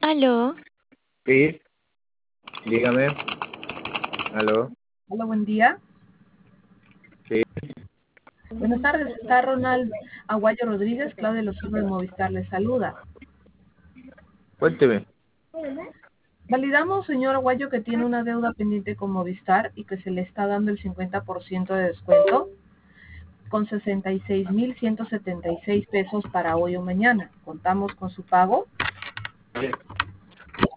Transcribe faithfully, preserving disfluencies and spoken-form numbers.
Aló, Sí, dígame. Aló. Hola, buen día. Sí, Buenas tardes, está Ronald Aguayo Rodríguez, Claudia Lozano de Movistar le saluda. cuénteme. Validamos, señor Aguayo, que tiene una deuda pendiente con Movistar y que se le está dando el cincuenta por ciento de descuento con sesenta y seis mil ciento setenta y seis pesos para hoy o mañana. ¿Contamos con su pago? Sí,